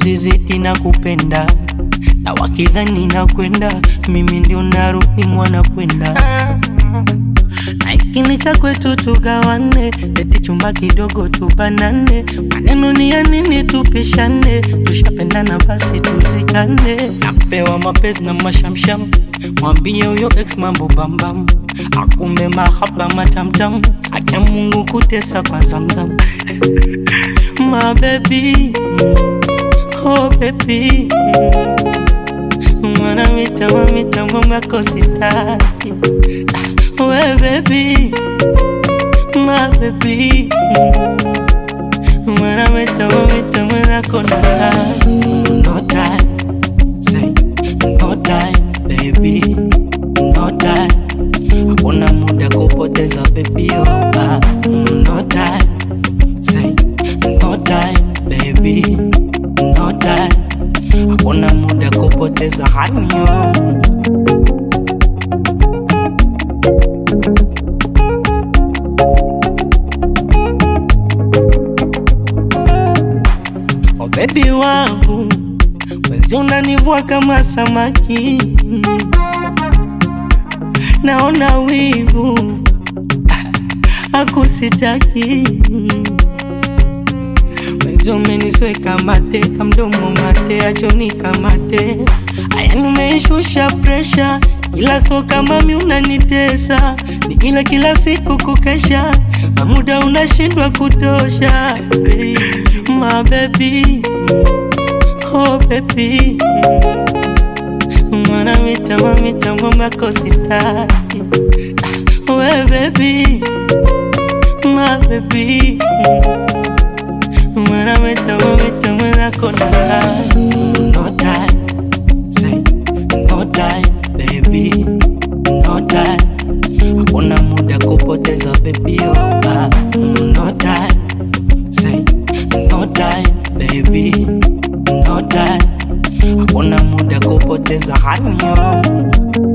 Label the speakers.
Speaker 1: usizidi na kupenda, na wakidhani na kwenda, mimi ndio narudi mwana kwenda. Na ikini cha kwetu tugawane, eti chumba kidogo tubanane, maneno ni ya nini tupishane, tushapendana basi tuzikane. Napewa mapenzi na mashamsham, mwambie huyo ex mambo bambam, akumbe mahaba matamtam, acha Mungu kutesa kwa zamzam. My baby, oh baby, mamita mama kositaki. We baby, my baby, mamita mama kona. No time, say no time, baby, no time. Hakuna muda kupoteza baby, oh no time, say no time, baby, no time. Hakuna muda kupoteza honey, oh baby wangu, wezi unanivua kama samaki, naona wivu akusitaki. Wezi umenisweka mate, kamdomo mate, achoni kamate. Aya numeishusha pressure, ila so kama mi unanitesa, ni kila siku kukesha, na muda unashindwa kutosha. My baby, oh baby, mamita mama kositaki. We baby, my baby, mamita mama kona. No time, say no time, baby, no time. Hakuna muda kupoteza baby, oh no time, say no time, baby, no time. Hakuna muda kupoteza honey, oh.